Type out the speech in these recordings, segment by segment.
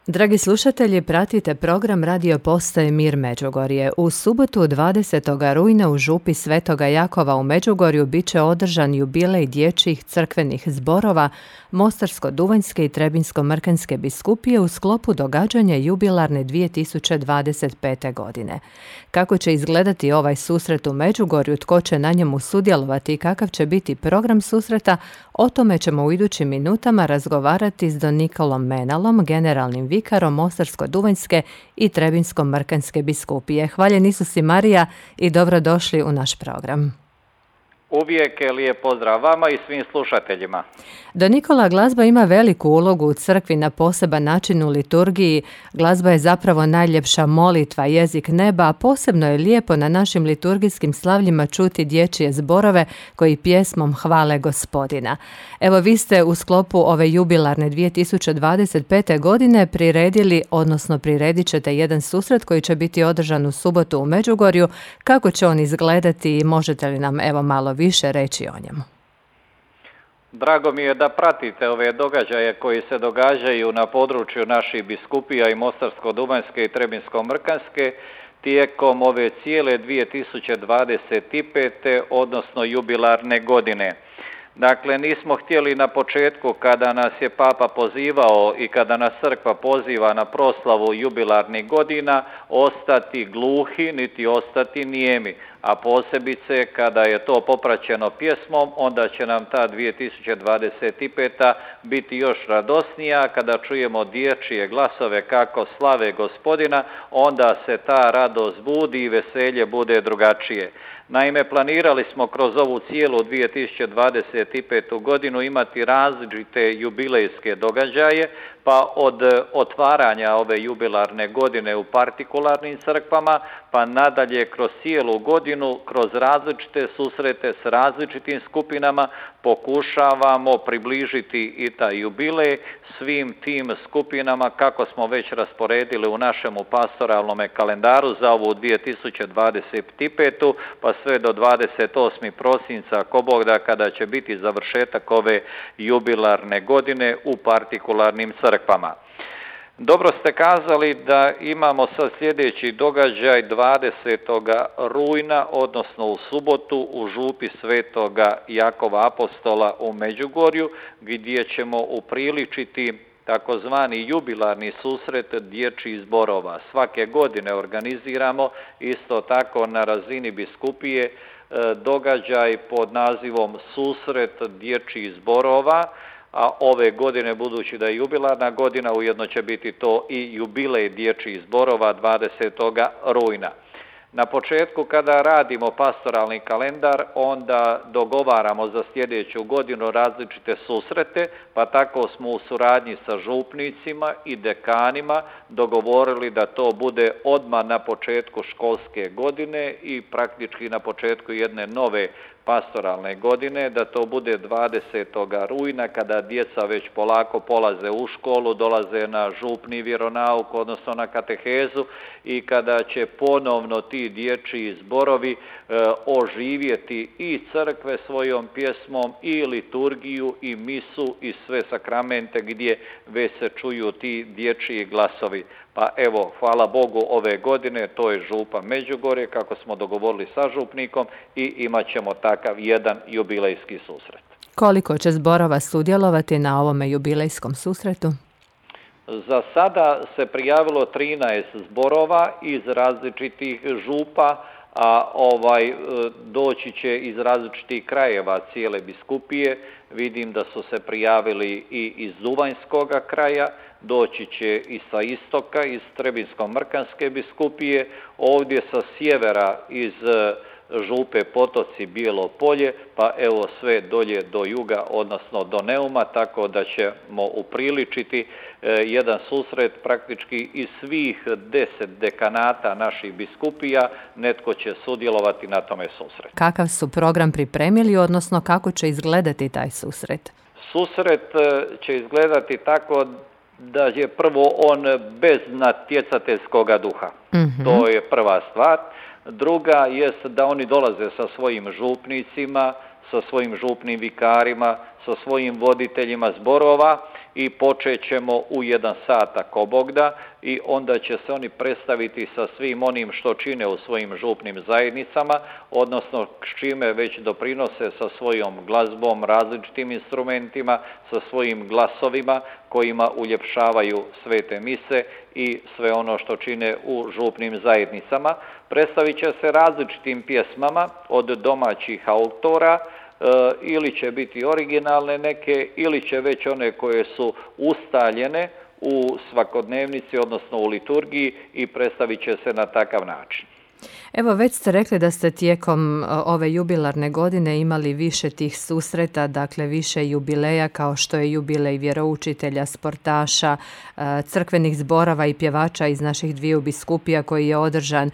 Dragi slušatelji, pratite program Radio Postaje Mir Međugorje. U subotu 20. rujna u župi Svetoga Jakova u Međugorju bit će održan jubilej dječjih crkvenih zborova Mostarsko-duvanjske i Trebinsko-mrkanjske biskupije u sklopu događanja jubilarne 2025. godine. Kako će izgledati ovaj susret u Međugorju, tko će na njemu sudjelovati i kakav će biti program susreta, o tome ćemo u idućim minutama razgovarati s don Nikolom Menalom, generalnim vikarom Mostarsko-duvanjske i Trebinsko-mrkanjske biskupije. Hvaljen Isus i Marija i dobrodošli u naš program. Uvijek je lijep pozdrav vama i svim slušateljima. Don Nikola, glazba ima veliku ulogu u crkvi na poseban način u liturgiji. Glazba je zapravo najljepša molitva, jezik neba, a posebno je lijepo na našim liturgijskim slavljima čuti dječje zborove koji pjesmom hvale Gospodina. Evo, vi ste u sklopu ove jubilarne 2025. godine priredit ćete jedan susret koji će biti održan u subotu u Međugorju. Kako će on izgledati i možete li nam malo više reći o njemu? Drago mi je da pratite ove događaje koji se događaju na području naših biskupija i Mostarsko-duvanjske i Trebinsko-mrkanjske tijekom ove cijele 2025. odnosno jubilarne godine. Dakle, nismo htjeli na početku, kada nas je Papa pozivao i kada nas crkva poziva na proslavu jubilarnih godina, ostati gluhi niti ostati nijemi, a posebice kada je to popraćeno pjesmom, onda će nam ta 2025. biti još radosnija. Kada čujemo dječje glasove kako slave Gospodina, onda se ta radost budi i veselje bude drugačije. Naime, planirali smo kroz ovu cijelu 2025. godinu imati različite jubilejske događaje, pa od otvaranja ove jubilarne godine u partikularnim crkvama, pa nadalje kroz cijelu godinu, kroz različite susrete s različitim skupinama, pokušavamo približiti i taj jubilej svim tim skupinama kako smo već rasporedili u našemu pastoralnom kalendaru za ovu 2025. pa sve do 28. prosinca, ako Bog da, kada će biti završetak ove jubilarne godine u partikularnim crkvama. Dobro ste kazali da imamo sad sljedeći događaj 20. rujna, odnosno u subotu u župi Svetoga Jakova Apostola u Međugorju, gdje ćemo upriličiti takozvani jubilarni susret dječjih zborova. Svake godine organiziramo isto tako na razini biskupije događaj pod nazivom Susret dječjih zborova, a ove godine, budući da je jubilarna godina, ujedno će biti to i jubilej dječjih zborova 20. rujna. Na početku, kada radimo pastoralni kalendar, onda dogovaramo za sljedeću godinu različite susrete, pa tako smo u suradnji sa župnicima i dekanima dogovorili da to bude odmah na početku školske godine i praktički na početku jedne nove pastoralne godine, da to bude 20. rujna kada djeca već polako polaze u školu, dolaze na župni vjeronauk, odnosno na katehezu, i kada će ponovno ti dječji zborovi oživjeti i crkve svojom pjesmom i liturgiju i misu i sve sakramente gdje već se čuju ti dječji glasovi. Pa evo, hvala Bogu, ove godine to je župa Međugorje, kako smo dogovorili sa župnikom, i imat ćemo takav jedan jubilejski susret. Koliko će zborova sudjelovati na ovome jubilejskom susretu? Za sada se prijavilo 13 zborova iz različitih župa, a doći će iz različitih krajeva cijele biskupije. Vidim da su se prijavili i iz Duvanjskoga kraja, doći će i sa istoka, iz Trebinsko-mrkanjske biskupije, ovdje sa sjevera iz župe Potoci, Bijelo Polje, pa evo sve dolje do juga, odnosno do Neuma, tako da ćemo upriličiti jedan susret praktički iz svih 10 dekanata naših biskupija. Netko će sudjelovati na tome susretu. Kakav su program pripremili, odnosno kako će izgledati taj susret? Susret će izgledati tako da je prvo on bez natjecateljskoga duha. To je prva stvar. Druga jest da oni dolaze sa svojim župnicima, sa svojim župnim vikarima, sa svojim voditeljima zborova i počet ćemo u 1 sat ako Bog da, i onda će se oni predstaviti sa svim onim što čine u svojim župnim zajednicama, odnosno s čime već doprinose sa svojom glazbom, različitim instrumentima, sa svojim glasovima kojima uljepšavaju svete mise i sve ono što čine u župnim zajednicama. Predstavit će se različitim pjesmama od domaćih autora, ili će biti originalne neke, ili će već one koje su ustaljene u svakodnevnici, odnosno u liturgiji, i predstavit će se na takav način. Evo, već ste rekli da ste tijekom ove jubilarne godine imali više tih susreta, dakle više jubileja kao što je jubilej vjeroučitelja, sportaša, crkvenih zborava i pjevača iz naših dviju biskupija koji je održan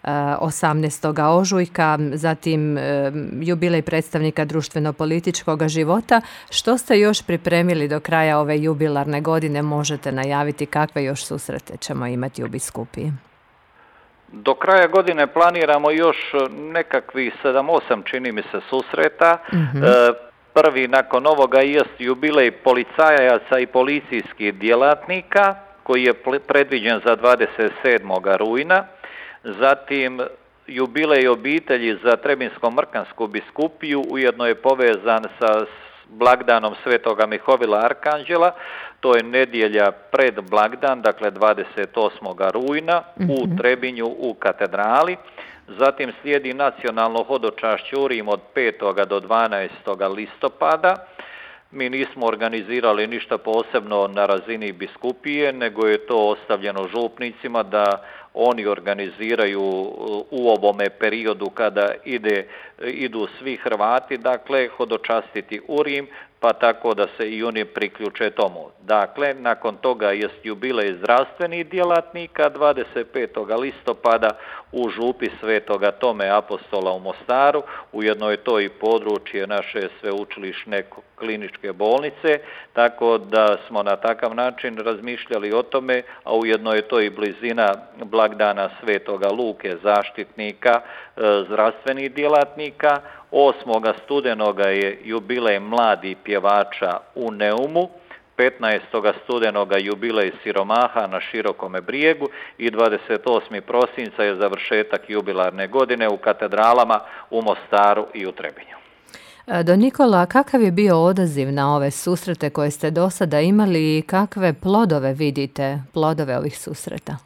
18. ožujka, zatim jubilej predstavnika društveno-političkog života. Što ste još pripremili do kraja ove jubilarne godine? Možete najaviti kakve još susrete ćemo imati u biskupiji? Do kraja godine planiramo još nekakvih 7-8, čini mi se, susreta. Prvi nakon ovoga jest jubilej policajaca i policijskih djelatnika koji je predviđen za 27. rujna. Zatim jubilej obitelji za Trebinsko-Mrkansku biskupiju ujedno je povezan sa blagdanom Svetoga Mihovila Arkanđela. To je nedjelja pred blagdan, dakle 28. rujna u Trebinju u katedrali. Zatim slijedi nacionalno hodočašće u Rim od 5. do 12. listopada. Mi nismo organizirali ništa posebno na razini biskupije, nego je to ostavljeno župnicima da oni organiziraju u ovome periodu kada idu svi Hrvati, dakle, hodočastiti u Rim, pa tako da se i oni priključe tomu. Dakle, nakon toga jest jubilej zdravstvenih djelatnika 25. listopada u župi Svetoga Tome Apostola u Mostaru. Ujedno je to i područje naše sveučilišne kliničke bolnice, tako da smo na takav način razmišljali o tome, a ujedno je to i blizina blagdana Svetoga Luke, zaštitnika zdravstvenih djelatnika. 8. studenoga je jubilej mladih pjevača u Neumu, 15. studenoga jubilej siromaha na Širokome brijegu i 28. prosinca je završetak jubilarne godine u katedralama u Mostaru i u Trebinju. Don Nikola, kakav je bio odaziv na ove susrete koje ste do sada imali i kakve plodove vidite, plodove ovih susreta?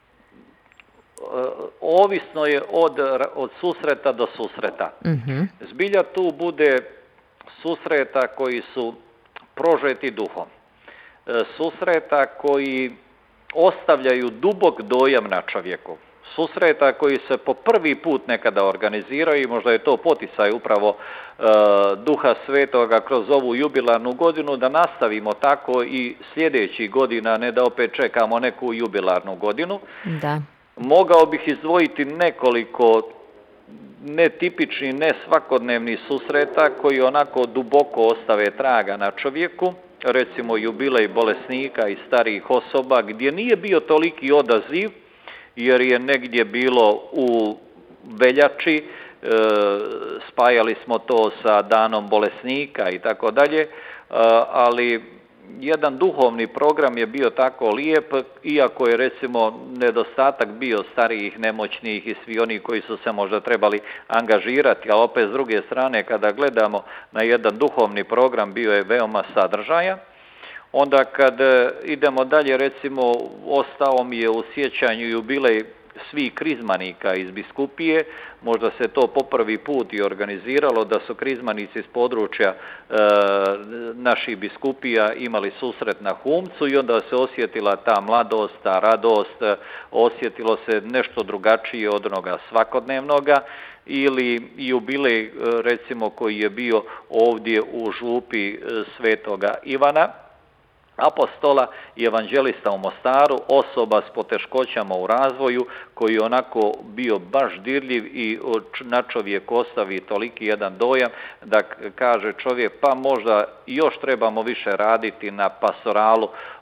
Ovisno je od susreta do susreta. Zbilja tu bude susreta koji su prožeti duhom. Susreta koji ostavljaju dubok dojam na čovjeku. Susreta koji se po prvi put nekada organiziraju i možda je to poticaj upravo Duha Svetoga kroz ovu jubilarnu godinu da nastavimo tako i sljedećih godina, ne da opet čekamo neku jubilarnu godinu. Da. Mogao bih izdvojiti nekoliko netipičnih, nesvakodnevnih susreta koji onako duboko ostave traga na čovjeku, recimo jubilej bolesnika i starijih osoba gdje nije bio toliki odaziv jer je negdje bilo u veljači, spajali smo to sa danom bolesnika i tako dalje, ali jedan duhovni program je bio tako lijep, iako je recimo nedostatak bio starijih, nemoćnih i svi oni koji su se možda trebali angažirati, ali opet s druge strane kada gledamo na jedan duhovni program bio je veoma sadržajan. Onda kad idemo dalje, recimo ostao mi je u sjećanju jubilej svih krizmanika iz biskupije, možda se to po prvi put i organiziralo da su krizmanici iz područja naših biskupija imali susret na Humcu i onda se osjetila ta mladost, ta radost, osjetilo se nešto drugačije od onoga svakodnevnoga. Ili jubilej recimo koji je bio ovdje u župi Svetoga Ivana Apostola i evanđelista u Mostaru, osoba s poteškoćama u razvoju koji je onako bio baš dirljiv i na čovjek ostavi toliki jedan dojam da kaže čovjek pa možda još trebamo više raditi na pastoralu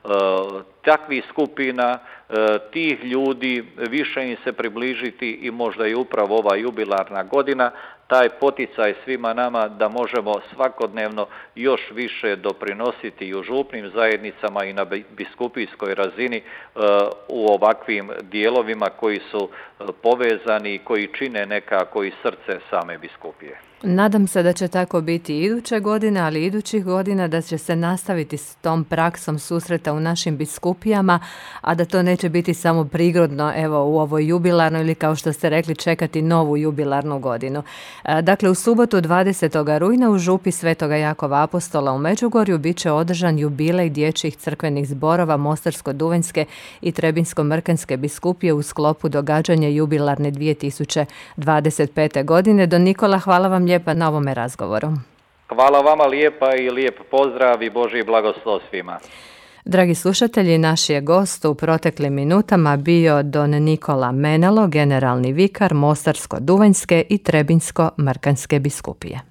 takvih skupina, tih ljudi, više im se približiti i možda i upravo ova jubilarna godina, taj poticaj svima nama da možemo svakodnevno još više doprinositi i u župnim zajednicama i na biskupijskoj razini u ovakvim dijelovima koji su povezani i koji čine nekako i srce same biskupije. Nadam se da će tako biti iduće godine, ali idućih godina da će se nastaviti s tom praksom susreta u našim biskupijama, a da to neće biti samo prigodno evo u ovoj jubilarnoj ili kao što ste rekli čekati novu jubilarnu godinu. Dakle, u subotu 20. rujna u župi Svetoga Jakova Apostola u Međugorju bit će održan jubilej dječjih crkvenih zborova Mostarsko-duvanjske i Trebinsko-mrkanjske biskupije u sklopu događanja jubilarne 2025. godine. Don Nikola, hvala vam lijepa na ovome razgovoru. Hvala vama lijepa i lijep pozdrav i Božji blagoslov svima. Dragi slušatelji, naš je gost u proteklim minutama bio don Nikola Menalo, generalni vikar Mostarsko-duvanjske i Trebinsko-mrkanjske biskupije.